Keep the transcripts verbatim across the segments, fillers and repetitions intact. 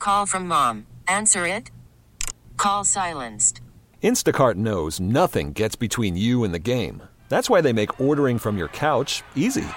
Call from mom. Answer it. Call silenced. Instacart knows nothing gets between you and the game. That's why they make ordering from your couch easy.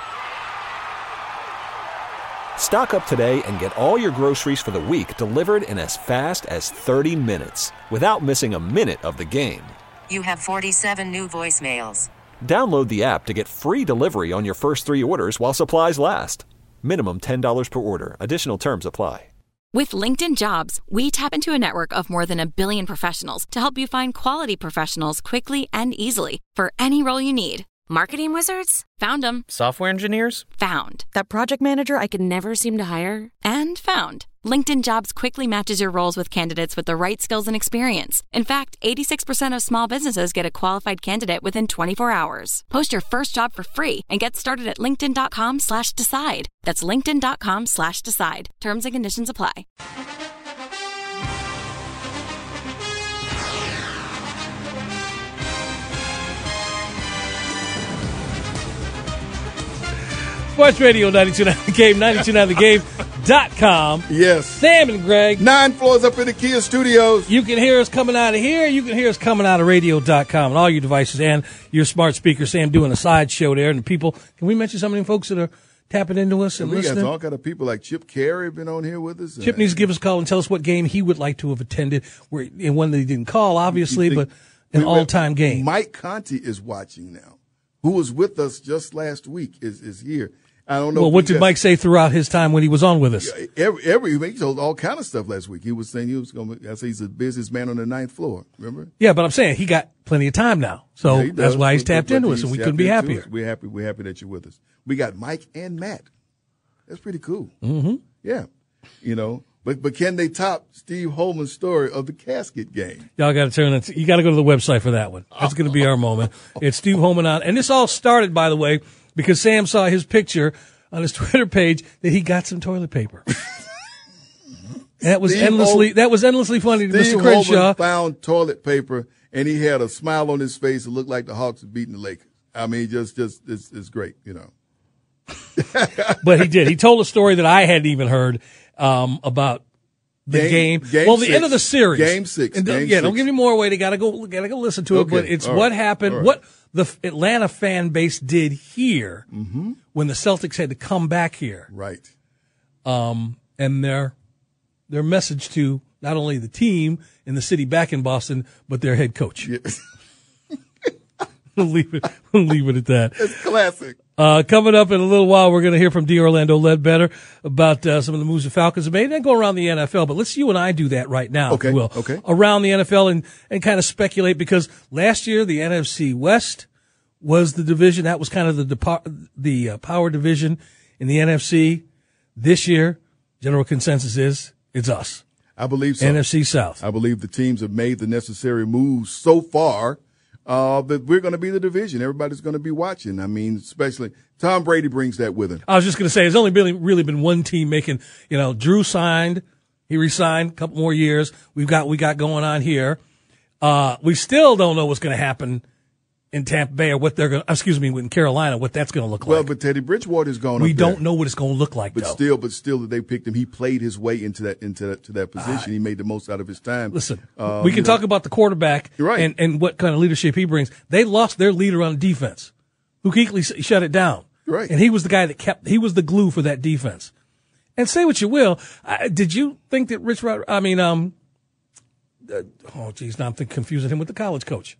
Stock up today and get all your groceries for the week delivered in as fast as thirty minutes without missing a minute of the game. You have forty-seven new voicemails. Download the app to get free delivery on your first three orders while supplies last. Minimum ten dollars per order. Additional terms apply. With LinkedIn Jobs, we tap into a network of more than a billion professionals to help you find quality professionals quickly and easily for any role you need. Marketing wizards? Found them. Software engineers? Found. That project manager I could never seem to hire? And found. LinkedIn Jobs quickly matches your roles with candidates with the right skills and experience. In fact, eighty-six percent of small businesses get a qualified candidate within twenty-four hours. Post your first job for free and get started at linkedin.com slash decide. That's linkedin.com slash decide. Terms and conditions apply. Sports Radio ninety-two point nine The Game, ninety-two point nine the game dot com. Yes. Sam and Greg. Nine floors up in the Kia studios. You can hear us coming out of here. You can hear us coming out of radio dot com and all your devices and your smart speaker. Sam doing a side show there. And the people, can we mention some of the folks that are tapping into us and, and we listening? got all kind of people like Chip Carey been on here with us. Chip needs to give us a call and tell us what game he would like to have attended. Where, in one that he didn't call, obviously, but an all-time game. Mike Conti is watching now, who was with us just last week, is, is here. I don't know. Well, what did got, Mike say throughout his time when he was on with us? Every, every he told all kind of stuff last week. He was saying he was going to, I say he's a businessman on the ninth floor. Remember? Yeah, but I'm saying he got plenty of time now. So yeah, that's why he's but, tapped but into he's us, and we couldn't be happier. We're happy. We're happy that you're with us. We got Mike and Matt. That's pretty cool. Mm-hmm. Yeah. You know, but, but can they top Steve Holman's story of the casket game? Y'all got to turn it. You got to go to the website for that one. That's going to be our moment. It's Steve Holman on. And this all started, by the way, because Sam saw his picture on his Twitter page that he got some toilet paper. that was Steve endlessly, Hol- that was endlessly funny to Steve Mister Crenshaw. Holman found toilet paper and he had a smile on his face. It looked like the Hawks had beaten the Lakers. I mean, just, just, it's, it's great, you know. But he did. He told a story that I hadn't even heard um, about the game. game. game well, the six. end of the series. Game six. And game yeah, six. don't give me more away. They gotta go. Gotta go listen to it. Okay. But it's All what right. happened. Right. What the Atlanta fan base did here mm-hmm. when the Celtics had to come back here. Right. Um, and their their message to not only the team and the city back in Boston, but their head coach. Yeah. we'll leave it. We'll leave it at that. It's classic. Uh, coming up in a little while, we're going to hear from D. Orlando Ledbetter about uh, some of the moves the Falcons have made. Then go around the N F L, but let's you and I do that right now, okay, if you will. Okay. Around the N F L and, and kind of speculate, because last year the N F C West was the division. That was kind of the depart, the uh, power division in the N F C. This year, general consensus is it's us. I believe so. N F C South. I believe the teams have made the necessary moves so far. Uh, that we're going to be the division. Everybody's going to be watching. I mean, especially Tom Brady brings that with him. I was just going to say, there's only really, really been one team making, you know, Drew signed, he resigned a couple more years. We've got, we got going on here. Uh, we still don't know what's going to happen in Tampa Bay or what they're going to, excuse me, in Carolina, what that's going to look like. Well, but Teddy Bridgewater's gone We up don't there. know what it's going to look like, But though. still, but still that they picked him. He played his way into that, into that, to that position. Uh, he made the most out of his time. Listen, um, we can talk know. about the quarterback right. and, and what kind of leadership he brings. They lost their leader on defense, who quickly shut it down. Right. And he was the guy that kept, he was the glue for that defense. And say what you will, uh, did you think that Rich Rod, I mean, um, uh, oh geez, now I'm thinking, confusing him with the college coach.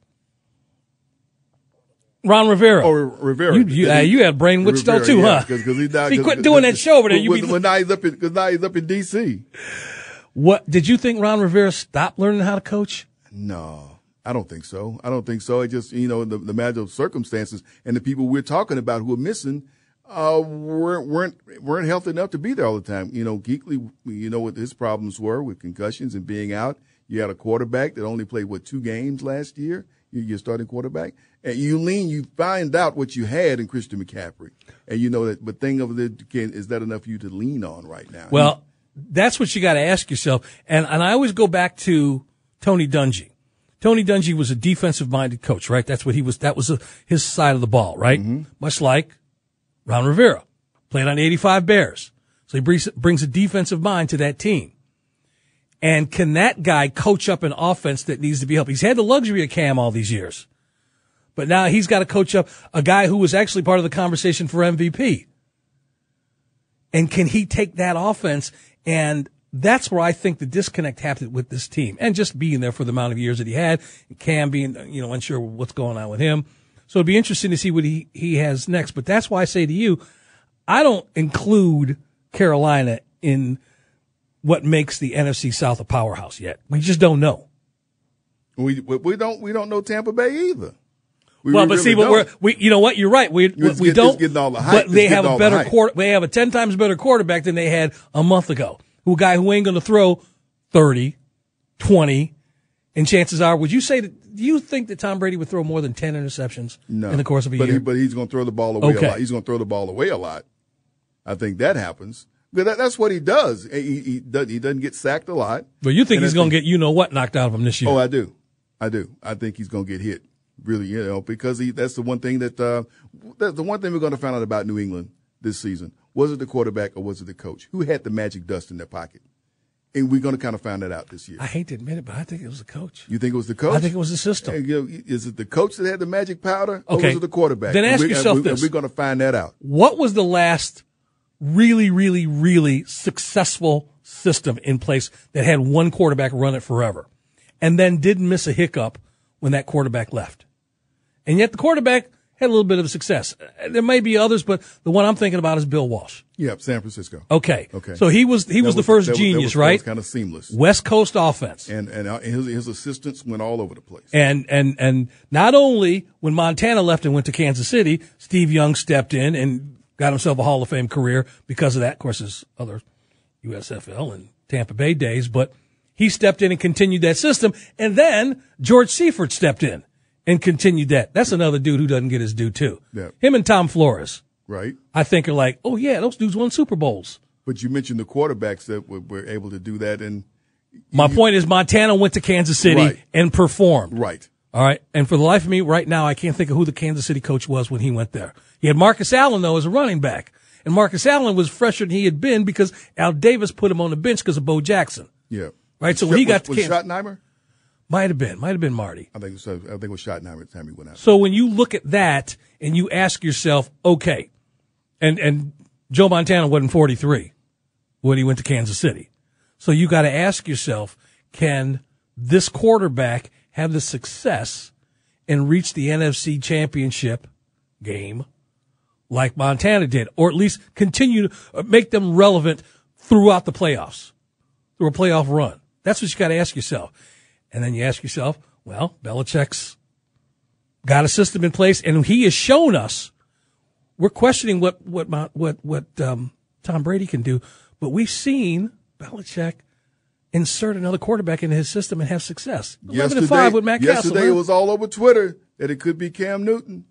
Ron Rivera. Oh, Rivera. You, you, uh, you had brain witch though too, yeah, huh? Cause, cause he, died, he cause, quit cause, doing cause, that show over there. You when, be, when now he's up in, cause now he's up in D C. What, did you think Ron Rivera stopped learning how to coach? No, I don't think so. I don't think so. It just, you know, the, the matter of circumstances and the people we're talking about who are missing, uh, weren't, weren't, weren't healthy enough to be there all the time. You know, Geekley, you know what his problems were with concussions and being out. You had a quarterback that only played, what, two games last year? Your starting quarterback. And you lean, you find out what you had in Christian McCaffrey. And you know that, but thing of it, is that enough for you to lean on right now? Well, that's what you got to ask yourself. And, and I always go back to Tony Dungy. Tony Dungy was a defensive minded coach, right? That's what he was, that was a, his side of the ball, right? Mm-hmm. Much like Ron Rivera, played on the eighty-five Bears. So he brings, brings a defensive mind to that team. And can that guy coach up an offense that needs to be helped? He's had the luxury of Cam all these years. But now he's got to coach up a guy who was actually part of the conversation for M V P. And can he take that offense? And that's where I think the disconnect happened with this team. And just being there for the amount of years that he had, and Cam being, you know, unsure what's going on with him. So it'd be interesting to see what he, he has next. But that's why I say to you, I don't include Carolina in what makes the N F C South a powerhouse yet. We just don't know. We we don't we don't know Tampa Bay either. We well, but really see, but don't. we're we you know what? You're right. We It's we get- don't. it's getting all the hype. But It's they getting have all a the better hype. quarter. They have a ten times better quarterback than they had a month ago. Who a guy who ain't going to throw thirty, twenty, and chances are, would you say that? Do you think that Tom Brady would throw more than ten interceptions No. in the course of a but year? He, but he's going to throw the ball away Okay. a lot. He's going to throw the ball away a lot. I think that happens. But that, that's what he does. He, he, doesn't, he doesn't get sacked a lot. But you think And he's I going to think- get you know what knocked out of him this year? Oh, I do. I do. I think he's going to get hit. Really, you know, because he, that's the one thing that, uh, that's the one thing we're going to find out about New England this season. Was it the quarterback or was it the coach? Who had the magic dust in their pocket? And we're going to kind of find that out this year. I hate to admit it, but I think it was the coach. You think it was the coach? I think it was the system. And, you know, is it the coach that had the magic powder or Okay. was it the quarterback? Then ask And we- yourself and we, this. And we're going to find that out. What was the last really, really, really successful system in place that had one quarterback run it forever and then didn't miss a hiccup when that quarterback left? And yet the quarterback had a little bit of success. There may be others, but the one I'm thinking about is Bill Walsh. Yep, San Francisco. Okay. Okay. So he was he That was the first that was- genius, that was, right? That was kind of seamless. West Coast offense. And and uh, his, his assistants went all over the place. And and and not only when Montana left and went to Kansas City, Steve Young stepped in and got himself a Hall of Fame career because of that. Of course, his other U S F L and Tampa Bay days, but he stepped in and continued that system. And then George Seifert stepped in and continued that. That's another dude who doesn't get his due too. Yeah. Him and Tom Flores, Right. I think, are like, oh yeah, those dudes won Super Bowls. But you mentioned the quarterbacks that were, were able to do that. And My you- point is Montana went to Kansas City Right. and performed. Right. All right. And for the life of me right now, I can't think of who the Kansas City coach was when he went there. He had Marcus Allen, though, as a running back. And Marcus Allen was fresher than he had been because Al Davis put him on the bench because of Bo Jackson. Yeah. Right. So when he got to was, was Kansas, Schottenheimer? might have been, might have been Marty. I think it was, I think it was Schottenheimer at the time he went out. So when you look at that and you ask yourself, okay, and, and Joe Montana wasn't forty-three when he went to Kansas City. So you got to ask yourself, can this quarterback have the success and reach the N F C championship game like Montana did, or at least continue to make them relevant throughout the playoffs, through a playoff run? That's what you got to ask yourself. And then you ask yourself, well, Belichick's got a system in place, and he has shown us. We're questioning what what what what um, Tom Brady can do, but we've seen Belichick insert another quarterback into his system and have success. Eleven and five with Matt Castle. Yesterday huh? it was all over Twitter that it could be Cam Newton.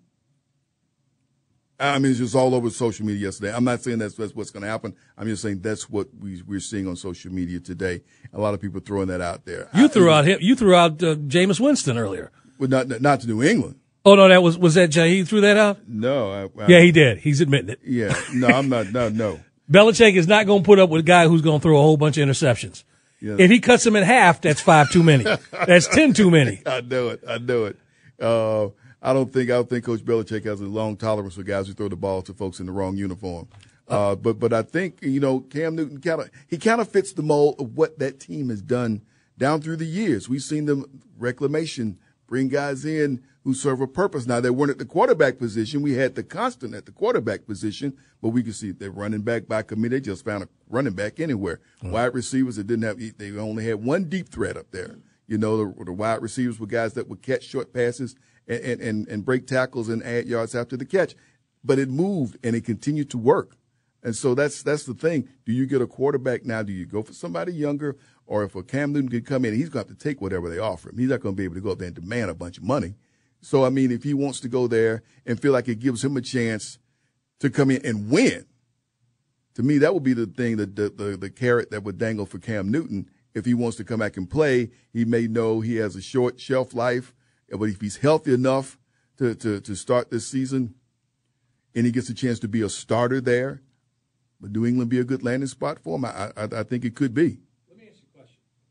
I mean, it's just all over social media yesterday. I'm not saying that's, that's what's going to happen. I'm just saying that's what we, we're seeing on social media today. A lot of people throwing that out there. You I- threw out him. You threw out uh, Jameis Winston earlier. Well, not not to New England. Oh no, that was was that Jay? He threw that out. No. I, I, Yeah, he did. He's admitting it. Yeah. No, I'm not. No, no. Belichick is not going to put up with a guy who's going to throw a whole bunch of interceptions. Yeah. If he cuts him in half, that's five too many. That's ten too many. I know it. I know it. Uh, I don't think I don't think Coach Belichick has a long tolerance for guys who throw the ball to folks in the wrong uniform. Uh, but but I think you know Cam Newton kind of he kind of fits the mold of what that team has done down through the years. We've seen them reclamation bring guys in who serve a purpose. Now they weren't at the quarterback position. We had the constant at the quarterback position, but we could see they're running back by committee. They just found a running back anywhere. Mm-hmm. Wide receivers that didn't have they only had one deep threat up there. You know the, the wide receivers were guys that would catch short passes and, and, and break tackles and add yards after the catch. But it moved and it continued to work. And so that's that's the thing. Do you get a quarterback now? Do you go for somebody younger? Or if a Cam Newton could come in, he's going to have to take whatever they offer him. He's not going to be able to go up there and demand a bunch of money. So, I mean, if he wants to go there and feel like it gives him a chance to come in and win, to me, that would be the thing, the, the, the, the carrot that would dangle for Cam Newton. If he wants to come back and play, he may know he has a short shelf life. But if he's healthy enough to, to, to start this season and he gets a chance to be a starter there, would New England be a good landing spot for him? I, I, I think it could be. Let me ask you a question.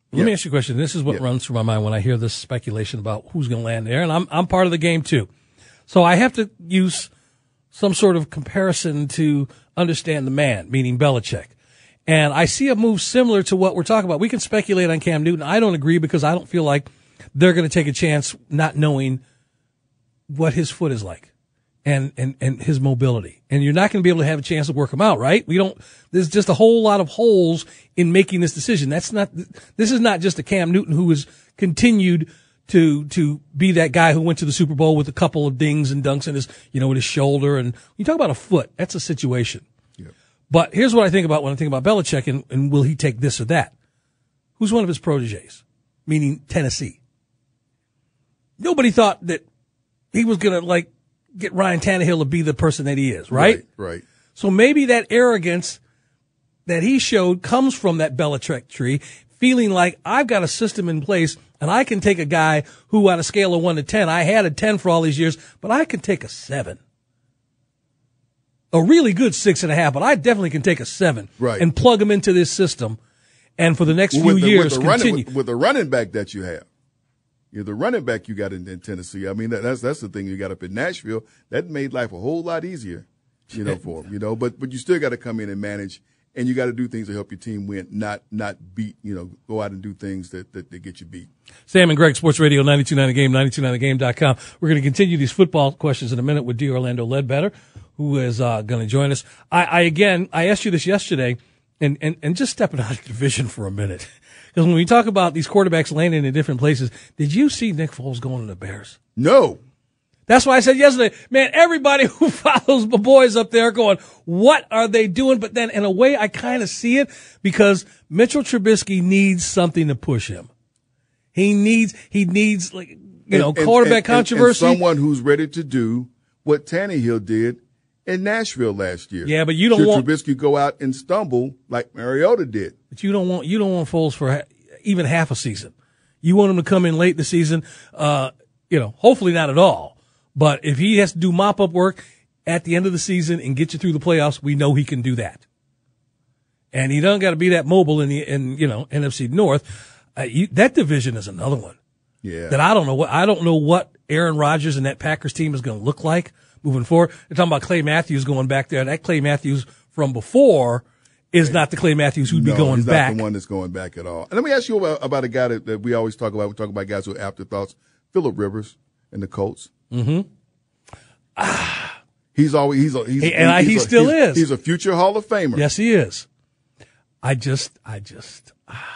Let Yeah. me ask you a question. This is what Yeah. runs through my mind when I hear this speculation about who's going to land there, and I'm I'm part of the game too. So I have to use some sort of comparison to understand the man, meaning Belichick. And I see a move similar to what we're talking about. We can speculate on Cam Newton. I don't agree because I don't feel like they're going to take a chance not knowing what his foot is like and, and, and his mobility. And you're not going to be able to have a chance to work him out, right? We don't, there's just a whole lot of holes in making this decision. That's not, this is not just a Cam Newton who has continued to, to be that guy who went to the Super Bowl with a couple of dings and dunks in his, you know, with his shoulder. And you talk about a foot, that's a situation. Yeah. But here's what I think about when I think about Belichick and, and will he take this or that? Who's one of his proteges? Meaning Tennessee. Nobody thought that he was going to like get Ryan Tannehill to be the person that he is, right? Right. Right. So maybe that arrogance that he showed comes from that Belichick tree, feeling like I've got a system in place and I can take a guy who on a scale of one to ten, I had a ten for all these years, but I can take a seven. A really good six and a half, but I definitely can take a seven Right. and plug him into this system. And for the next Well, few with the, years, with the continue. running, with, with the running back that you have. You know, the running back you got in, in Tennessee. I mean, that, that's that's the thing you got up in Nashville. That made life a whole lot easier, you know, for him. You know, but but you still got to come in and manage, and you got to do things to help your team win, not not beat. You know, go out and do things that that, that get you beat. Sam and Greg, Sports Radio, ninety-two point nine The Game, ninety-two point nine the game dot com. We're going to continue these football questions in a minute with D. Orlando Ledbetter, who is uh, going to join us. I, I again, I asked you this yesterday, and and and just stepping out of the division for a minute. Because when we talk about these quarterbacks landing in different places, did you see Nick Foles going to the Bears? No. That's why I said yesterday, man, everybody who follows my boys up there going, what are they doing? But then in a way, I kind of see it because Mitchell Trubisky needs something to push him. He needs, he needs like, you know, And- and- quarterback and- and- controversy. And someone who's ready to do what Tannehill did in Nashville last year. Yeah, but you don't Should want- Trubisky go out and stumble like Mariota did. But you don't want, you don't want Foles for ha- even half a season. You want him to come in late in the season, uh, you know, hopefully not at all. But if he has to do mop-up work at the end of the season and get you through the playoffs, we know he can do that. And he doesn't got to be that mobile in the, in, you know, N F C North. Uh, you, that division is another one Yeah. that I don't know what, I don't know what Aaron Rodgers and that Packers team is going to look like moving forward. They're talking about Clay Matthews going back there. That Clay Matthews from before is not the Clay Matthews who'd no, be going he's back. not the one that's going back at all. And let me ask you about, about a guy that, that we always talk about. We talk about guys who are afterthoughts. Phillip Rivers and the Colts. Mm-hmm. Ah. He's always he's a, he's He- and I- he's he a- still he's- is. He's a future Hall of Famer. Yes, he is. I just, I just,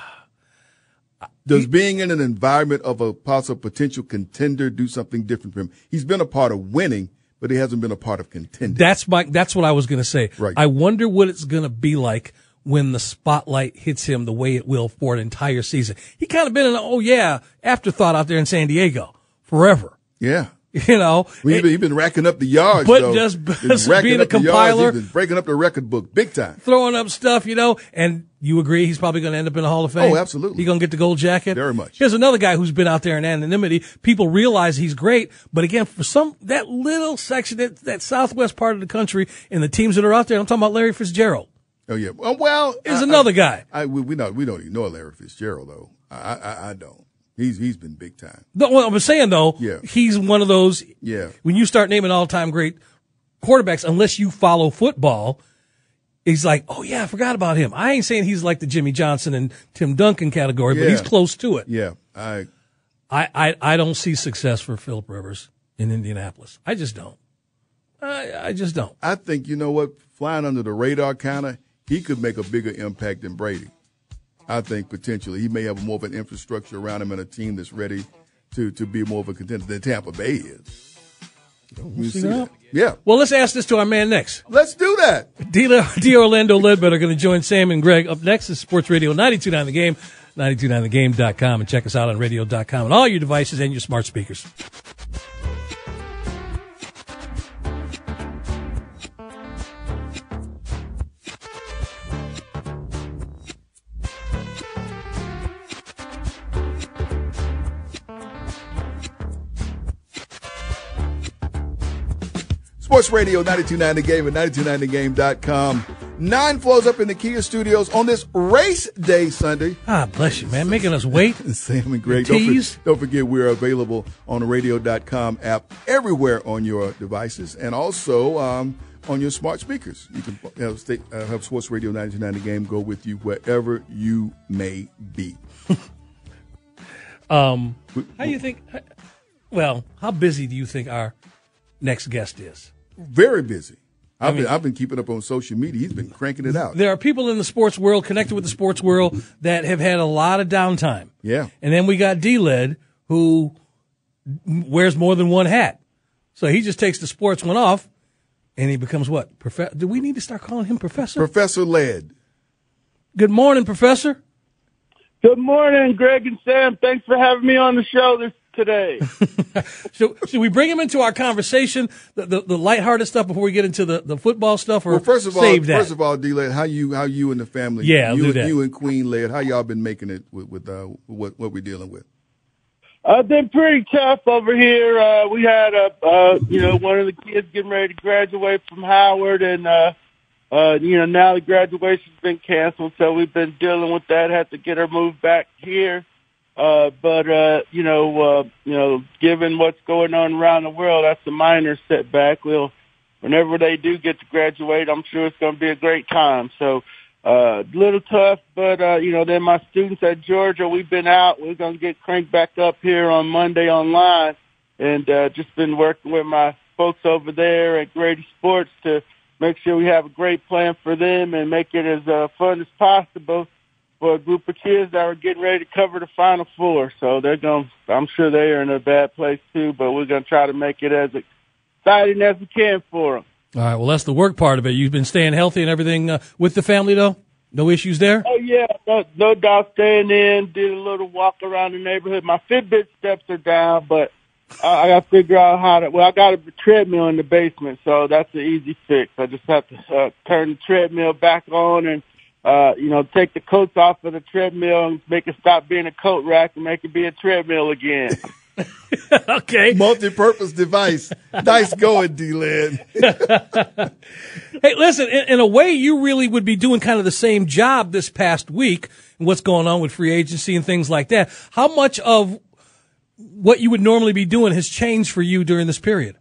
Does being in an environment of a possible potential contender do something different for him? He's been a part of winning, but he hasn't been a part of contending. that's my, that's what I was going to say. Right. I wonder what it's going to be like when the spotlight hits him the way it will for an entire season. He kind of been an, oh yeah, afterthought out there in San Diego forever. yeah. You know, Well, he's it- been, he's been racking up the yards, But though. just- He's just racking being a up the yards. compiler. He's been breaking up the record book big time. throwing up stuff, you know, and you agree he's probably going to end up in the Hall of Fame? Oh, absolutely. He's going to get the gold jacket? Very much. Here's another guy who's been out there in anonymity. People realize he's great, but again, for some, that little section, that, that southwest part of the country and the teams that are out there, I'm talking about Larry Fitzgerald. Oh yeah. Well, well Is I- another I, guy. I, we, we don't we don't ignore Larry Fitzgerald though. I, I I don't. He's he's been big time. No, what I was saying though, Yeah. he's one of those. Yeah. When you start naming all-time great quarterbacks, unless you follow football, he's like, oh yeah, I forgot about him. I ain't saying he's like the Jimmy Johnson and Tim Duncan category, but Yeah. he's close to it. Yeah. I I, I, I don't see success for Phillip Rivers in Indianapolis. I just don't. I, I just don't. I think you know what, flying under the radar kind of, he could make a bigger impact than Brady. I think potentially he may have more of an infrastructure around him and a team that's ready to to be more of a contender than Tampa Bay is. You see that? Yeah. Well, let's ask this to our man next. Let's do that. D. D. Orlando Ledbetter are going to join Sam and Greg. Up next is Sports Radio ninety-two point nine The Game, ninety-two point nine the game dot com, and check us out on radio dot com and all your devices and your smart speakers. Sports Radio ninety-two point nine The Game and ninety-two point nine the game dot com. Nine flows up in the Kia Studios on this race day Sunday. Ah, bless you, man. Making us wait. Sam and Greg. Don't, for, don't forget we're available on the radio dot com app everywhere on your devices and also um, on your smart speakers. You can have, stay, uh, have Sports Radio ninety-two point nine The Game go with you wherever you may be. um, how do you think, well, how busy do you think our next guest is? Very busy. I've, I mean, been, I've been keeping up on social media. He's been cranking it out. There are people in the sports world, connected with the sports world, that have had a lot of downtime. Yeah. And then we got D-Led, who wears more than one hat. So he just takes the sports one off, and he becomes what? Profe- Do we need to start calling him Professor? Professor Led. Good morning, Professor. Good morning, Greg and Sam. Thanks for having me on the show this today. so, should we bring him into our conversation, the, the the lighthearted stuff, before we get into the, the football stuff, or well, first of all, save that? First of all, D-Led, how you how you and the family, yeah, you, do that. you and Queen Led, how y'all been making it with, with uh, what what we're dealing with? Uh, been pretty tough over here. Uh, we had a uh, you know one of the kids getting ready to graduate from Howard, and uh, uh, you know now the graduation's been canceled, so we've been dealing with that. Had to get her moved back here. Uh, but, uh, you know, uh, you know, given what's going on around the world, that's a minor setback. We'll, whenever they do get to graduate, I'm sure it's going to be a great time. So, uh, a little tough, but, uh, you know, then my students at Georgia, we've been out. We're going to get cranked back up here on Monday online, and, uh, just been working with my folks over there at Grady Sports to make sure we have a great plan for them and make it as, uh, fun as possible for a group of kids that are getting ready to cover the Final Four. So they're going to, I'm sure they are in a bad place too, but we're going to try to make it as exciting as we can for them. All right. Well, that's the work part of it. You've been staying healthy and everything uh, with the family, though? No issues there? Oh, yeah. No, no doubt staying in, did a little walk around the neighborhood. My Fitbit steps are down, but I, I got to figure out how to, well, I got a treadmill in the basement, so that's an easy fix. I just have to uh, turn the treadmill back on and Uh, you know, take the coats off of the treadmill and make it stop being a coat rack and make it be a treadmill again. Okay. Multi-purpose device. Nice going, D-Led. Hey, listen, in, in a way, you really would be doing kind of the same job this past week and what's going on with free agency and things like that. How much of what you would normally be doing has changed for you during this period?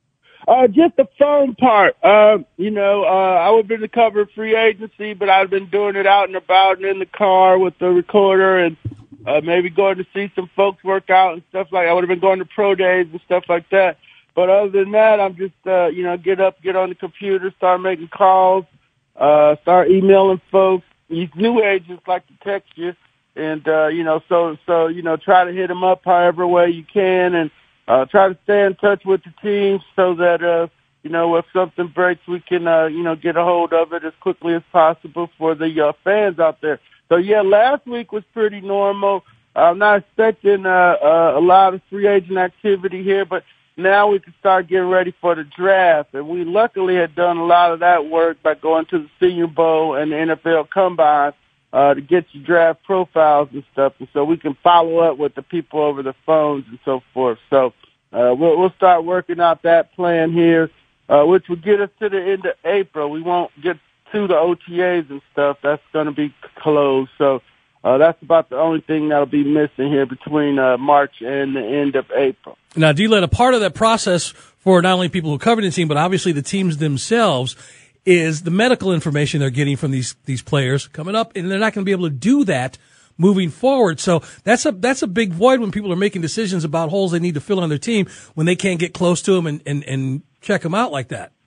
Uh, just the phone part. Uh, you know, uh, I would have been to cover free agency, but I've been doing it out and about and in the car with the recorder and, uh, maybe going to see some folks work out and stuff like that. I would have been going to pro days and stuff like that. But other than that, I'm just, uh, you know, get up, get on the computer, start making calls, uh, start emailing folks. These new agents like to text you and, uh, you know, so, so, you know, try to hit them up however way you can and, Uh, try to stay in touch with the team so that, uh, you know, if something breaks, we can, uh, you know, get a hold of it as quickly as possible for the uh, fans out there. So, yeah, last week was pretty normal. I'm not expecting uh, uh, a lot of free agent activity here, but now we can start getting ready for the draft. And we luckily had done a lot of that work by going to the Senior Bowl and the N F L Combine uh, to get your draft profiles and stuff. And so we can follow up with the people over the phones and so forth. So uh, we'll, we'll start working out that plan here, uh, which will get us to the end of April. We won't get to the O T As and stuff. That's going to be closed. So uh, that's about the only thing that'll be missing here between uh, March and the end of April. Now, D-Led, a part of that process for not only people who cover the team, but obviously the teams themselves, is the medical information they're getting from these these players coming up, and they're not going to be able to do that moving forward. So that's a that's a big void when people are making decisions about holes they need to fill on their team when they can't get close to them and, and, and check them out like that.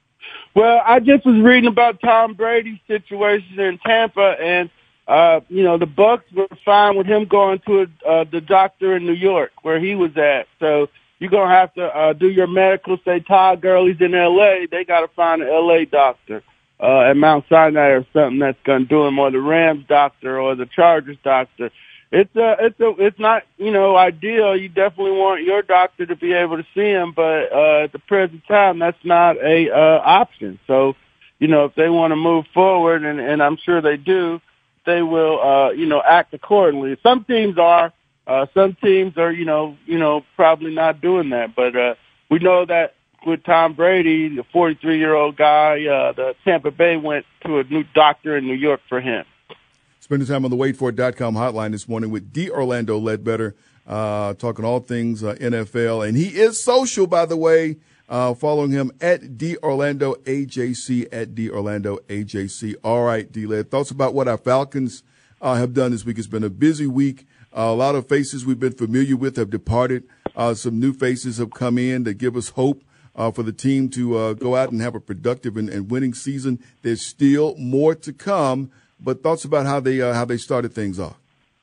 Well, I just was reading about Tom Brady's situation in Tampa, and uh, you know the Bucs were fine with him going to a, uh, the doctor in New York where he was at. So you're gonna have to uh, do your medical. Say Todd Gurley's in L A, they got to find an L A doctor uh, at Mount Sinai or something that's gonna do him, or the Rams doctor or the Chargers doctor. It's a, it's a, it's not, you know, ideal. You definitely want your doctor to be able to see him, but uh, at the present time, that's not a uh, option. So, you know, if they want to move forward, and, and I'm sure they do, they will, uh, you know, act accordingly. Some teams are, uh, some teams are, you know, you know, probably not doing that. But uh, we know that with Tom Brady, the forty-three-year-old guy, uh, the Tampa Bay went to a new doctor in New York for him. Spending time on the wait for it dot com hotline this morning with D. Orlando Ledbetter, uh, talking all things uh, N F L. And he is social, by the way, uh, following him at D. Orlando A J C, at D. Orlando A J C. All right, D-Led, thoughts about what our Falcons uh, have done this week. It's been a busy week. Uh, a lot of faces we've been familiar with have departed. Uh, some new faces have come in that give us hope uh, for the team to uh, go out and have a productive and, and winning season. There's still more to come, but thoughts about how they uh, how they started things off.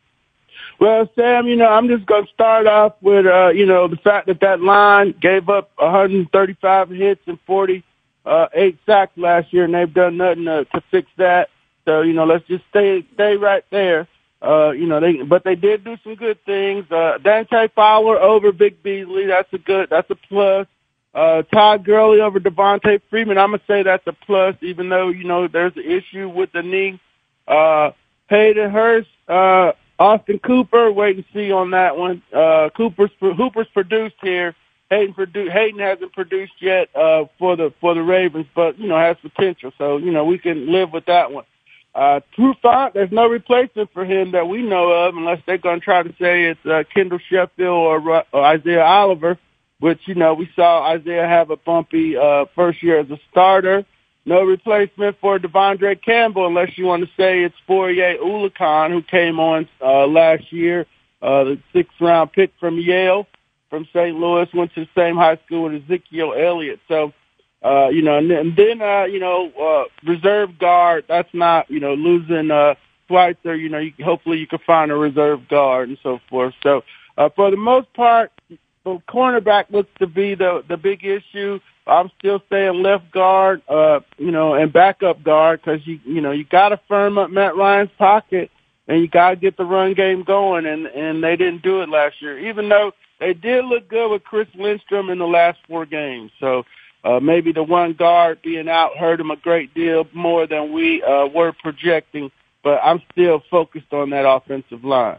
Well, Sam, you know, I'm just going to start off with, uh, you know, the fact that that line gave up one hundred thirty-five hits and forty-eight sacks last year, and they've done nothing to, to fix that. So, you know, let's just stay stay right there. Uh, you know, they, but they did do some good things. Uh, Dante Fowler over Vic Beasley. That's a good, that's a plus. Uh, Todd Gurley over Devontae Freeman. I'm going to say that's a plus, even though, you know, there's an issue with the knee. Uh, Hayden Hurst, uh, Austin Cooper, wait and see on that one. Uh, Cooper's, Hooper's produced here. Hayden produ- Hayden hasn't produced yet, uh, for the, for the Ravens, but, you know, has potential. So, you know, we can live with that one. Uh, Trufant, there's no replacement for him that we know of unless they're going to try to say it's uh, Kendall Sheffield or, or Isaiah Oliver, which, you know, we saw Isaiah have a bumpy uh, first year as a starter. No replacement for Devondre Campbell unless you want to say it's Fourier Ulakan, who came on uh, last year, uh, the sixth-round pick from Yale, from Saint Louis, went to the same high school with Ezekiel Elliott. So, Uh, you know, and then, and then uh, you know, uh, reserve guard, that's not, you know, losing uh, Schweitzer, you know, you, hopefully you can find a reserve guard and so forth. So, uh, for the most part, the cornerback looks to be the, the big issue. I'm still saying left guard, uh, you know, and backup guard because, you, you know, you got to firm up Matt Ryan's pocket and you got to get the run game going, and, and they didn't do it last year, even though they did look good with Chris Lindstrom in the last four games. So, Uh, maybe the one guard being out hurt him a great deal more than we uh, were projecting, but I'm still focused on that offensive line.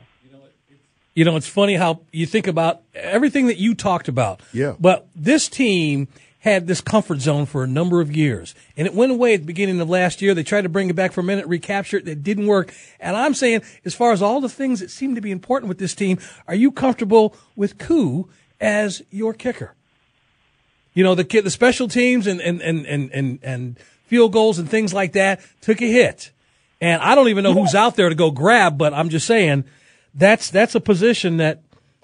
You know, it's funny how you think about everything that you talked about. Yeah. But this team had this comfort zone for a number of years, and it went away at the beginning of last year. They tried to bring it back for a minute, recapture it. It didn't work. And I'm saying, as far as all the things that seem to be important with this team, are you comfortable with Koo as your kicker? You know, the kid, the special teams and, and, and, and, and, and field goals and things like that took a hit. And I don't even know who's out there to go grab, but I'm just saying that's, that's a position that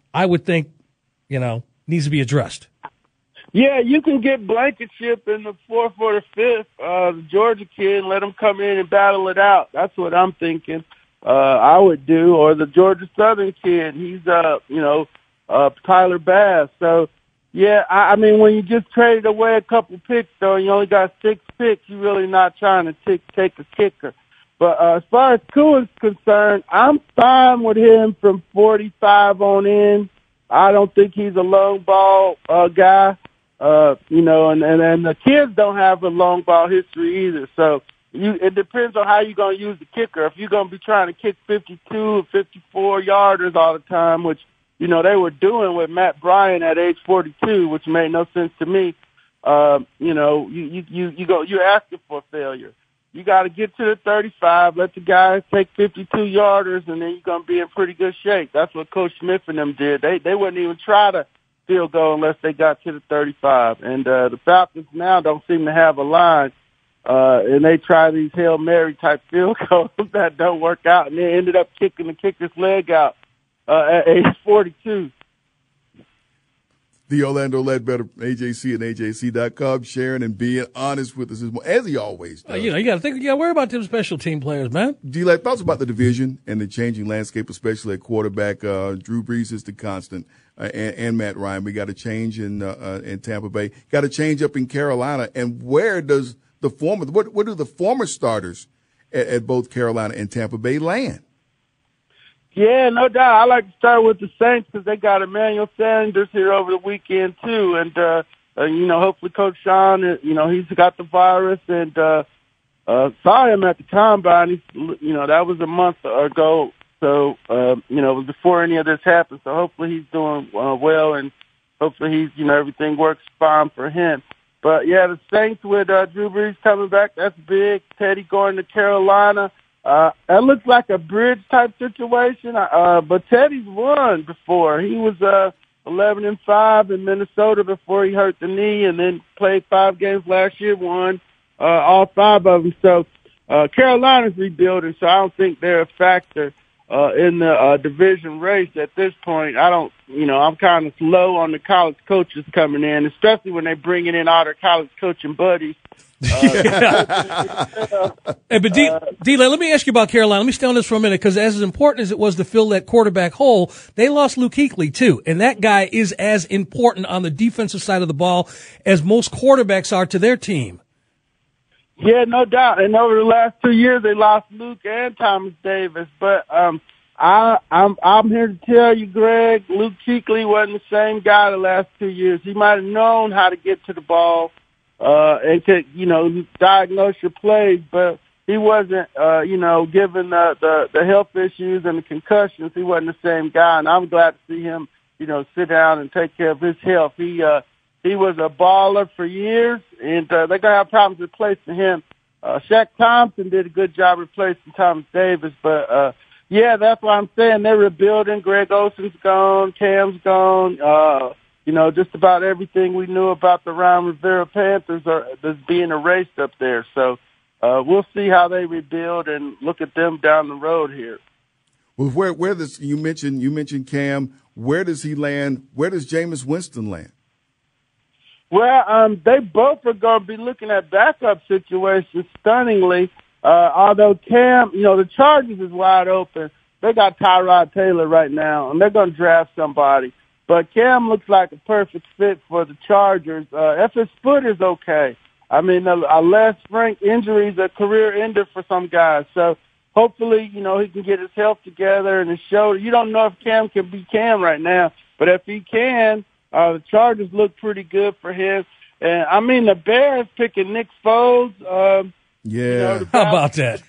I would think, you know, needs to be addressed. Yeah, you can get Blankenship in the fourth or the fifth, uh, the Georgia kid, and let him come in and battle it out. That's what I'm thinking, uh, I would do. Or the Georgia Southern kid. He's, uh, you know, uh, Tyler Bass. So, yeah, I, I mean, when you just traded away a couple picks, though, and you only got six picks, you're really not trying to take, take a kicker. But uh, as far as Koo is concerned, I'm fine with him from forty-five on in. I don't think he's a long ball uh, guy, uh, you know, and, and, and the kids don't have a long ball history either. So you, it depends on how you're going to use the kicker. If you're going to be trying to kick fifty-two or fifty-four yarders all the time, which you know, they were doing with Matt Bryan at age forty-two, which made no sense to me. Uh, you know, you, you, you, you go, you're asking for failure. You got to get to the thirty-five, let the guys take fifty-two yarders, and then you're going to be in pretty good shape. That's what Coach Smith and them did. They, they wouldn't even try to field goal unless they got to the thirty-five. And, uh, the Falcons now don't seem to have a line. Uh, and they try these Hail Mary type field goals that don't work out, and they ended up kicking the kicker's leg out. Uh, at age forty-two. The Orlando Ledbetter, A J C and A J C dot com, sharing and being honest with us, as he always does. Uh, you know, you got to think, you got to worry about them special team players, man. D-Led, thoughts about the division and the changing landscape, especially at quarterback. Uh, Drew Brees is the constant, uh, and, and Matt Ryan. We got a change in uh, uh, in Tampa Bay. Got a change up in Carolina. And where does the former, what, what do the former starters at, at both Carolina and Tampa Bay land? Yeah, no doubt. I like to start with the Saints because they got Emmanuel Sanders here over the weekend too, and uh, uh, you know, hopefully Coach Sean, uh, you know, he's got the virus, and uh, uh, saw him at the combine. He's, you know, that was a month ago, so uh, you know, it was before any of this happened. So hopefully he's doing uh, well, and hopefully he's, you know, everything works fine for him. But, yeah, the Saints with uh, Drew Brees coming back, that's big. Teddy going to Carolina. Uh, that looks like a bridge-type situation. Uh, but Teddy's won before. He was uh, eleven and five in Minnesota before he hurt the knee, and then played five games last year, won uh, all five of them. So uh, Carolina's rebuilding, so I don't think they're a factor uh, in the uh, division race at this point. I don't, you know, I'm kind of slow on the college coaches coming in, especially when they're bringing in all their college coaching buddies. Uh, hey, but D, uh, D, let me ask you about Carolina. Let me stay on this for a minute, because as important as it was to fill that quarterback hole, they lost Luke Kuechly too, and that guy is as important on the defensive side of the ball as most quarterbacks are to their team. Yeah, no doubt. And over the last two years, they lost Luke and Thomas Davis. But um, I, I'm I'm here to tell you, Greg, Luke Kuechly wasn't the same guy the last two years. He might have known how to get to the ball. Uh, and could, you know, diagnose your plays, but he wasn't, uh, you know, given the, the, the health issues and the concussions, he wasn't the same guy. And I'm glad to see him, you know, sit down and take care of his health. He, uh, he was a baller for years, and, uh, they're going to have problems replacing him. Uh, Shaq Thompson did a good job replacing Thomas Davis, but, uh, yeah, that's what I'm saying. They're rebuilding. Greg Olson's gone. Cam's gone. Uh, You know, just about everything we knew about the Ron Rivera Panthers are is being erased up there. So uh, we'll see how they rebuild and look at them down the road here. Well, where where does you mentioned you mentioned Cam? Where does he land? Where does Jameis Winston land? Well, um, they both are going to be looking at backup situations stunningly. Uh, although Cam, you know, the Chargers is wide open. They got Tyrod Taylor right now, and they're going to draft somebody. But Cam looks like a perfect fit for the Chargers. Uh, if his foot is okay, I mean, a, a Les Frank injury is a career ender for some guys. So hopefully, you know, he can get his health together and his shoulder. You don't know if Cam can be Cam right now, but if he can, uh, the Chargers look pretty good for him. And I mean, the Bears picking Nick Foles. Um, yeah, you know, how about that?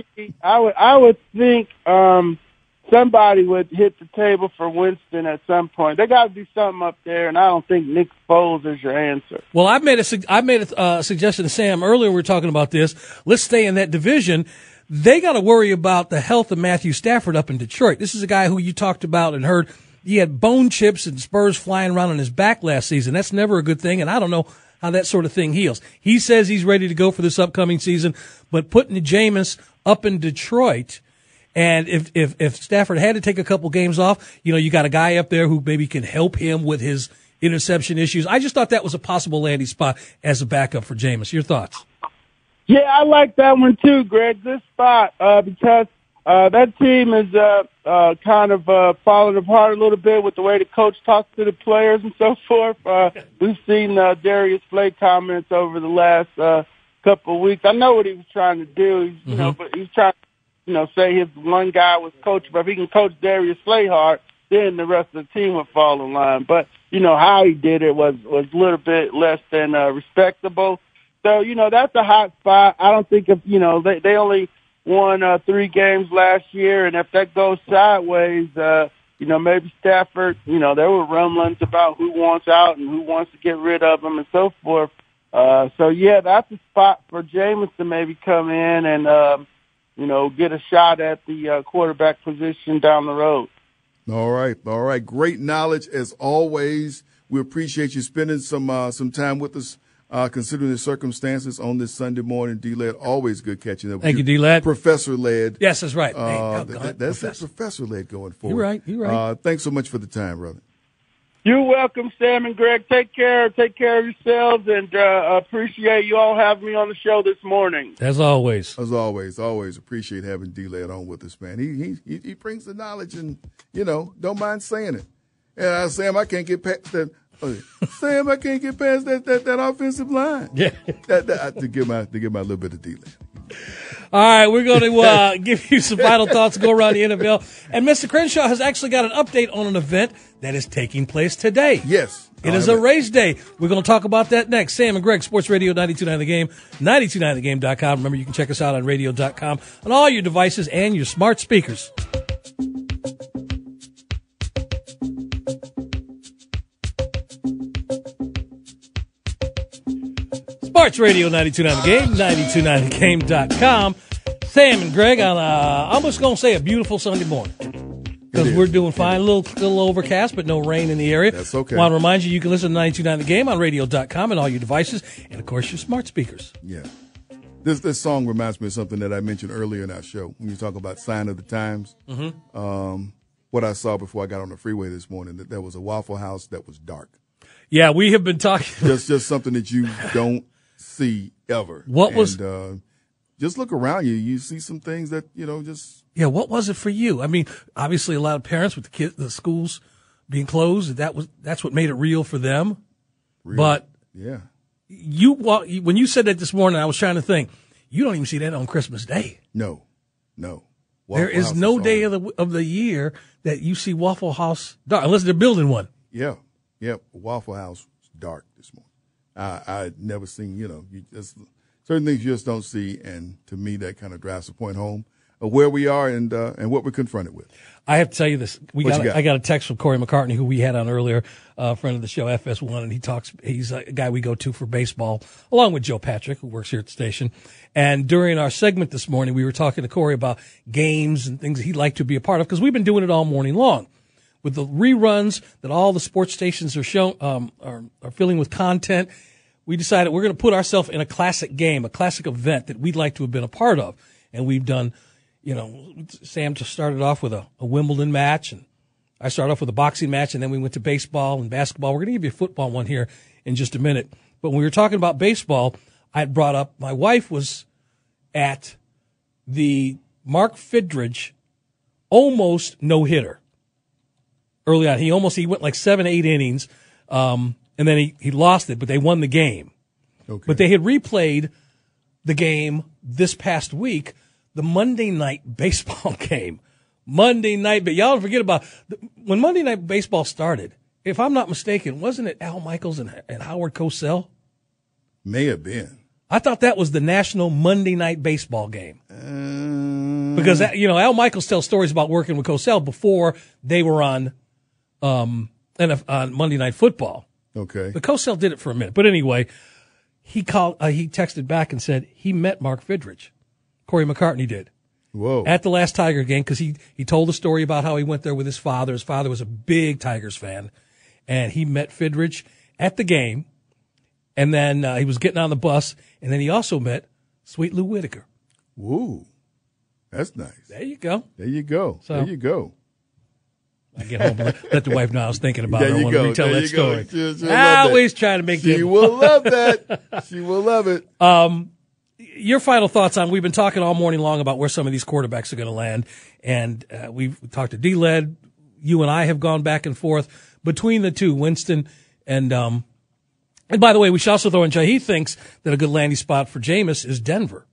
I would, I would think. Um, Somebody would hit the table for Winston at some point. They got to do something up there, and I don't think Nick Foles is your answer. Well, I've made a I made a uh, suggestion to Sam earlier. We were talking about this. Let's stay in that division. They got to worry about the health of Matthew Stafford up in Detroit. This is a guy who you talked about and heard. He had bone chips and spurs flying around on his back last season. That's never a good thing, and I don't know how that sort of thing heals. He says he's ready to go for this upcoming season, but putting the Jameis up in Detroit. And if, if, if Stafford had to take a couple games off, you know, you got a guy up there who maybe can help him with his interception issues. I just thought that was a possible landing spot as a backup for Jameis. Your thoughts? Yeah, I like that one too, Greg. This spot, uh, because, uh, that team is, uh, uh, kind of, uh, falling apart a little bit with the way the coach talks to the players and so forth. Uh, we've seen, uh, Darius Slay comments over the last, uh, couple of weeks. I know what he was trying to do, you mm-hmm. know, but he's trying to, you know, say his one guy was coach, but if he can coach Darius Slay hard, then the rest of the team would fall in line. But, you know, how he did it was, was a little bit less than uh, respectable. So, you know, that's a hot spot. I don't think if, you know, they, they only won uh, three games last year, and if that goes sideways, uh, you know, maybe Stafford, you know, there were rumblings about who wants out and who wants to get rid of him and so forth. Uh, so, yeah, that's a spot for Jameis to maybe come in and, um, you know, get a shot at the uh, quarterback position down the road. All right. All right. Great knowledge as always. We appreciate you spending some uh, some time with us, uh, considering the circumstances on this Sunday morning. D-Led, always good catching up with Thank you. you, D-Led. Professor-led. Yes, that's right. Uh, hey, oh, that, that's Professor. Professor-led going forward. You're right. You're right. Uh, thanks so much for the time, brother. You're welcome, Sam and Greg. Take care. Take care of yourselves, and uh, appreciate you all having me on the show this morning. As always. As always. Always appreciate having D-Led on with us, man. He he he brings the knowledge and, you know, don't mind saying it. Yeah, uh, Sam, I can't get past that. Uh, Sam, I can't get past that that, that offensive line. Yeah. that, that, to give my to give my little bit of D-Led. All right, we're going to uh, give you some final thoughts, go around the N F L. And Mister Crenshaw has actually got an update on an event that is taking place today. Yes. It is a race day. We're going to talk about that next. Sam and Greg, Sports Radio ninety-two point nine The Game, ninety-two point nine the game dot com. Remember, you can check us out on radio dot com on all your devices and your smart speakers. Sports Radio ninety-two point nine The Game, ninety-two point nine the game dot com. Sam and Greg on, uh, I'm just going to say a beautiful Sunday morning. Because we're doing fine. A little, little overcast, but no rain in the area. That's okay. Want to remind you, you can listen to ninety-two point nine The Game on radio dot com and all your devices, and, of course, your smart speakers. Yeah. This this song reminds me of something that I mentioned earlier in our show when you talk about sign of the times. Mm-hmm. Um, what I saw before I got on the freeway this morning, that there was a Waffle House that was dark. Yeah, we have been talking. Just just something that you don't see ever. What and, was? Uh, just look around you. You see some things that, you know, just. Yeah, what was it for you? I mean, obviously a lot of parents with the kids, the schools being closed, that was that's what made it real for them. Real. But yeah. You when you said that this morning, I was trying to think. You don't even see that on Christmas Day. No, no. Waffle there is House no is day of the of the year that you see Waffle House dark, unless they're building one. Yeah, yeah. Waffle House was dark this morning. I I'd never seen. You know, you just certain things you just don't see, and to me, that kind of drives the point home of where we are and uh, and what we're confronted with. I have to tell you this. We what got, got? I got a text from Corey McCartney, who we had on earlier, a uh, friend of the show, F S one, and he talks. He's a guy we go to for baseball, along with Joe Patrick, who works here at the station. And during our segment this morning, we were talking to Corey about games and things he'd like to be a part of, because we've been doing it all morning long. With the reruns that all the sports stations are show, um, are, are filling with content, we decided we're going to put ourselves in a classic game, a classic event that we'd like to have been a part of. And we've done, you know, Sam just started off with a, a Wimbledon match, and I started off with a boxing match, and then we went to baseball and basketball. We're going to give you a football one here in just a minute. But when we were talking about baseball, I had brought up my wife was at the Mark Fidrych almost no-hitter early on. He almost he went like seven, eight innings, um, and then he, he lost it, but they won the game. Okay. But they had replayed the game this past week, the Monday night baseball game. Monday night, but y'all don't forget about when Monday night baseball started. If I'm not mistaken, wasn't it Al Michaels and, and Howard Cosell? May have been. I thought that was the national Monday night baseball game. Um, because, you know, Al Michaels tells stories about working with Cosell before they were on, um, on Monday Night Football. Okay. But Cosell did it for a minute. But anyway, he called, uh, he texted back and said he met Mark Fidrych. Corey McCartney did. Whoa. At the last Tiger game, because he, he told a story about how he went there with his father. His father was a big Tigers fan. And he met Fidrych at the game. And then uh, he was getting on the bus. And then he also met Sweet Lou Whitaker. Woo. That's nice. There you go. There you go. So, there you go. I get home and let the wife know I was thinking about there it. I you want go. to retell there that you go. story. She'll, she'll I love always that. try to make She them. will love that. She will love it. Um, your final thoughts on, we've been talking all morning long about where some of these quarterbacks are going to land. And uh, we've talked to D-Led. You and I have gone back and forth between the two, Winston and, um, and by the way, we should also throw in, Jay, he thinks that a good landing spot for Jameis is Denver.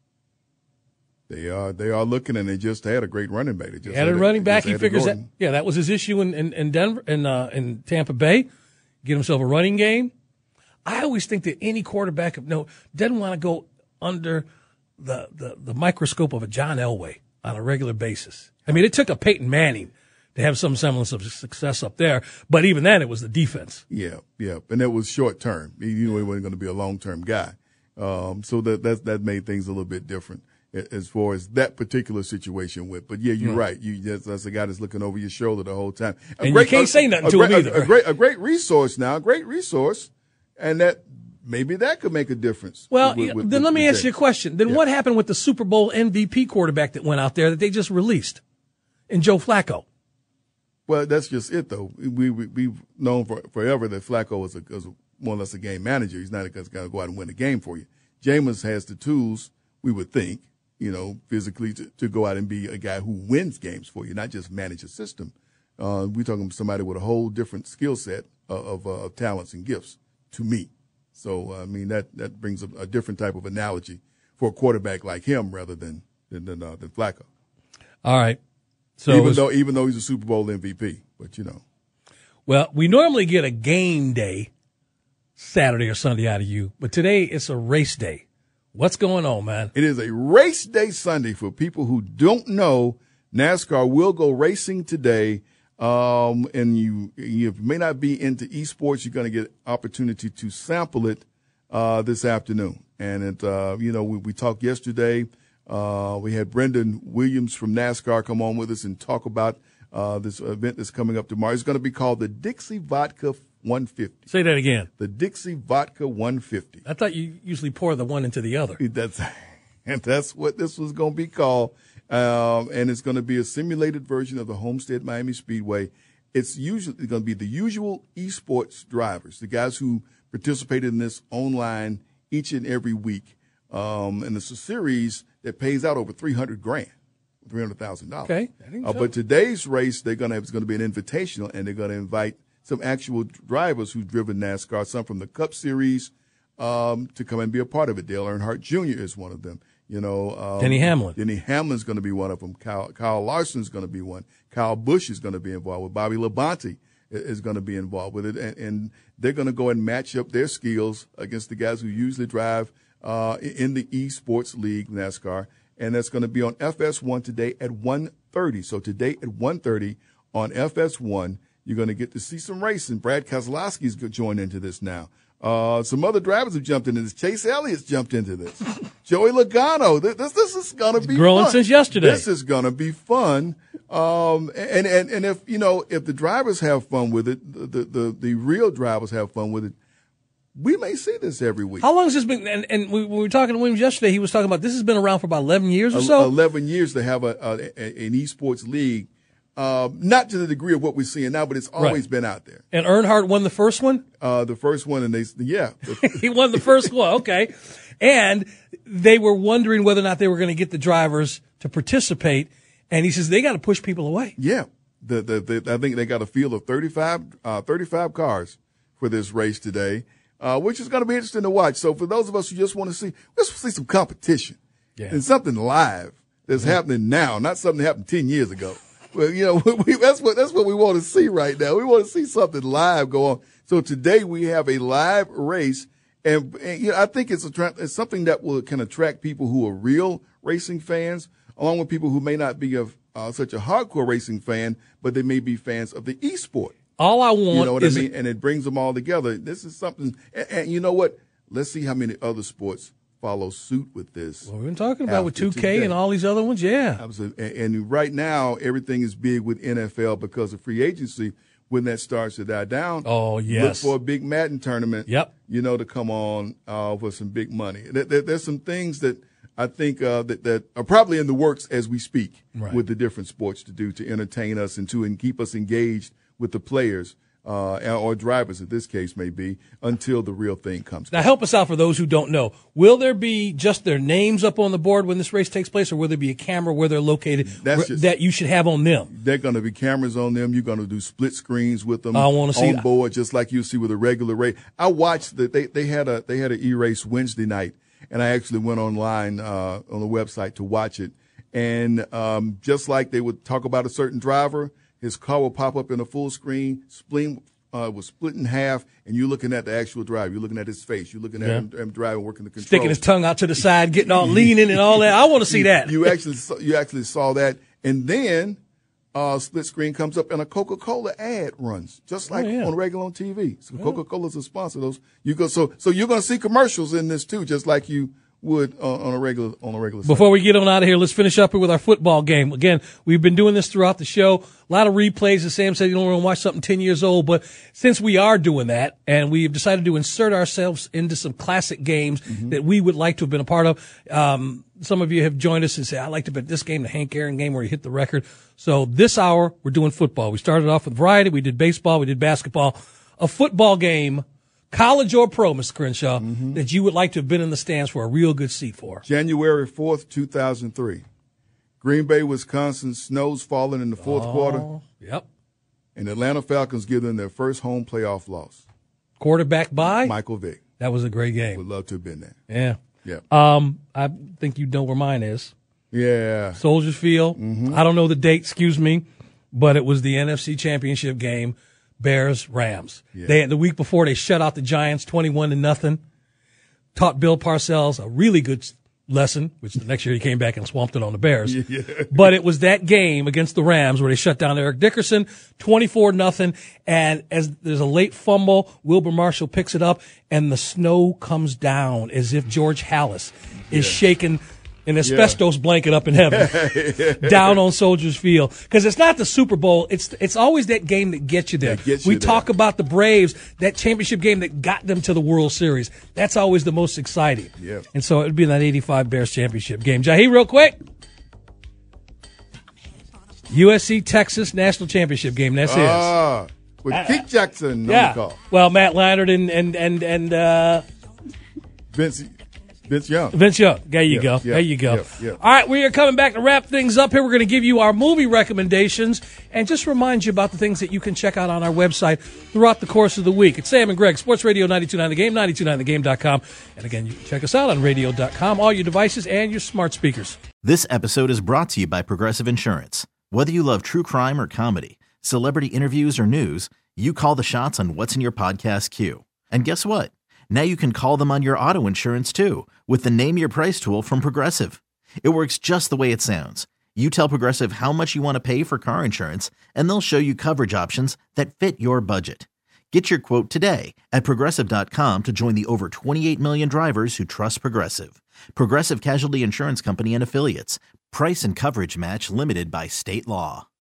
They are they are looking, and they just had a great running back. They just He had a running they back. just He had figures that, Gordon. yeah, that was his issue in, in, in Denver, in, uh, in Tampa Bay. Get himself a running game. I always think that any quarterback no doesn't want to go under the, the, the microscope of a John Elway on a regular basis. I mean, it took a Peyton Manning to have some semblance of success up there, but even then, it was the defense. Yeah, yeah, and it was short term. He knew he wasn't going to be a long term guy, um, so that that that made things a little bit different as far as that particular situation with. But yeah, you're Mm. right. You that's, that's a guy that's looking over your shoulder the whole time. A And you can't say nothing a to great, him either. A, a great, a great resource now, a great resource, and that maybe that could make a difference. Well, with- with- then with- let me with ask you a James. question. Then Yeah. what happened with the Super Bowl M V P quarterback that went out there that they just released, in Joe Flacco? Well, that's just it, though. We, we we've known for forever that Flacco was a, was a more or less a game manager. He's not going to go out and win a game for you. Jameis has the tools, we would think, you know, physically to, to go out and be a guy who wins games for you, not just manage a system. Uh, we're talking somebody with a whole different skill set of, of, uh, of talents and gifts to me. So, I mean, that, that brings a, a different type of analogy for a quarterback like him rather than than, than, uh, than Flacco. All right. So even was, though even though he's a Super Bowl M V P, but you know. well, we normally get a game day Saturday or Sunday out of you, but today it's a race day. What's going on, man? It is a race day Sunday for people who don't know. NASCAR will go racing today. Um, and you, you may not be into esports. You're going to get opportunity to sample it. uh, this afternoon. And, it, uh, you know, we, we talked yesterday. Uh, we had Brendan Williams from NASCAR come on with us and talk about uh, this event that's coming up tomorrow. It's going to be called the Dixie Vodka one fifty. Say that again. The Dixie Vodka one fifty. I thought you usually pour the one into the other. That's, and that's what this was going to be called. Um, and it's going to be a simulated version of the Homestead Miami Speedway. It's usually going to be the usual esports drivers, the guys who participated in this online each and every week. Um, and it's a series that pays out over three hundred grand, three hundred thousand dollars. Okay. Uh, but today's race, they're going to, it's going to be an invitational, and they're going to invite some actual drivers who've driven NASCAR, some from the Cup Series, um, to come and be a part of it. Dale Earnhardt Junior is one of them. You know, um, Denny Hamlin. Denny Hamlin's going to be one of them. Kyle, Kyle Larson's going to be one. Kyle Busch is going to be involved with. Bobby Labonte is going to be involved with it, and, and they're going to go and match up their skills against the guys who usually drive uh, in the eSports League NASCAR, and that's going to be on F S one today at one thirty. So today at one thirty on F S one. You're going to get to see some racing. Brad Keselowski's joined into this now. Uh, some other drivers have jumped into this. Chase Elliott's jumped into this. Joey Logano. This, this, this is going to be growing fun. since yesterday. This is going to be fun. Um, and, and, and if, you know, if the drivers have fun with it, the, the, the real drivers have fun with it, we may see this every week. How long has this been? And, and we, when we were talking to Williams yesterday, he was talking about this has been around for about eleven years or so. eleven years to have a, a, a an esports league. Uh, not to the degree of what we're seeing now, but it's always right. been out there. And Earnhardt won the first one? Uh, the first one, and they, yeah. He won the first one, okay. And they were wondering whether or not they were going to get the drivers to participate. And he says they got to push people away. Yeah. The, the, the, I think they got a field of thirty-five, uh, thirty-five cars for this race today, uh, which is going to be interesting to watch. So for those of us who just want to see, let's see some competition yeah. and something live that's mm-hmm. happening now, not something that happened ten years ago. Well, you know, we, that's what that's what we want to see right now. We want to see something live go on. So today we have a live race, and, and you know, I think it's a it's something that will can attract people who are real racing fans, along with people who may not be of uh, such a hardcore racing fan, but they may be fans of the e-sport. All I want, you know what is I mean, and it brings them all together. This is something, and, and you know what? Let's see how many other sports follow suit with this. Well, we've been talking about with two K today. and all these other ones, yeah. Absolutely. And, and right now, everything is big with N F L because of free agency. When that starts to die down, oh yes, look for a big Madden tournament. Yep. You know, to come on uh, for some big money. There, there, there's some things that I think uh, that that are probably in the works as we speak right. with the different sports to do to entertain us and to and keep us engaged with the players. Uh, or drivers, in this case, may be, until the real thing comes. Now, help us out for those who don't know. Will there be just their names up on the board when this race takes place, or will there be a camera where they're located That's just, that you should have on them? They're going to be cameras on them. You're going to do split screens with them I want to see on that. board, just like you see with a regular race. I watched that they, they had a they had an e-race Wednesday night, and I actually went online uh, on the website to watch it. And um, just like they would talk about a certain driver, his car will pop up in a full screen, spleen uh, was split in half, and you're looking at the actual driver. You're looking at his face. You're looking at yeah. him, him driving, working the controls. Sticking his tongue out to the side, getting all leaning and all that. I want to see that. You actually saw, you actually saw that. And then uh, split screen comes up and a Coca-Cola ad runs, just like oh, yeah. on regular on T V. So yeah. Coca-Cola's a sponsor. Those you go. So so you're going to see commercials in this too, just like you would uh, on a regular on a regular. Before site. we get on out of here, let's finish up here with our football game. Again, we've been doing this throughout the show. A lot of replays. As Sam said, you don't want to watch something ten years old, but since we are doing that, and we've decided to insert ourselves into some classic games mm-hmm. that we would like to have been a part of. Um, some of you have joined us and say, I like to bet this game, the Hank Aaron game where he hit the record. So this hour, we're doing football. We started off with variety. We did baseball. We did basketball. A football game, college or pro, Mister Crenshaw, mm-hmm. that you would like to have been in the stands for a real good seat for. January fourth, two thousand three. Green Bay, Wisconsin, snow's falling in the fourth oh, quarter. Yep. And Atlanta Falcons give them their first home playoff loss. Quarterback by? Michael Vick. That was a great game. Would love to have been there. Yeah. Yeah. Um, I think you know where mine is. Yeah. Soldier Field. Mm-hmm. I don't know the date, excuse me, but it was the N F C Championship game, Bears, Rams. Yeah. They the week before they shut out the Giants twenty-one to nothing. Taught Bill Parcells a really good lesson, which the next year he came back and swamped it on the Bears. Yeah. But it was that game against the Rams where they shut down Eric Dickerson, twenty-four nothing. And as there's a late fumble, Wilbur Marshall picks it up, and the snow comes down as if George Halas is Yeah. shaking an asbestos yeah. blanket up in heaven down on Soldiers Field. Because it's not the Super Bowl. It's it's always that game that gets you there. Gets we you talk there. about the Braves, that championship game that got them to the World Series. That's always the most exciting. Yeah. And so it would be that eighty-five Bears championship game. Jahi, real quick. U S C Texas National Championship game. That's ah, it. With Uh, Keith Jackson yeah. on the call. Well, Matt Leonard and and and and uh, Vince Vince Young. Vince Young. There you Yeah, go. yeah, there you go. yeah, yeah. All right, we are coming back to wrap things up here. We're going to give you our movie recommendations and just remind you about the things that you can check out on our website throughout the course of the week. It's Sam and Greg, Sports Radio ninety-two point nine The Game, ninety-two point nine the game dot com. And again, you can check us out on radio dot com, all your devices and your smart speakers. This episode is brought to you by Progressive Insurance. Whether you love true crime or comedy, celebrity interviews or news, you call the shots on what's in your podcast queue. And guess what? Now you can call them on your auto insurance too with the Name Your Price tool from Progressive. It works just the way it sounds. You tell Progressive how much you want to pay for car insurance, and they'll show you coverage options that fit your budget. Get your quote today at Progressive dot com to join the over twenty-eight million drivers who trust Progressive. Progressive Casualty Insurance Company and Affiliates. Price and coverage match limited by state law.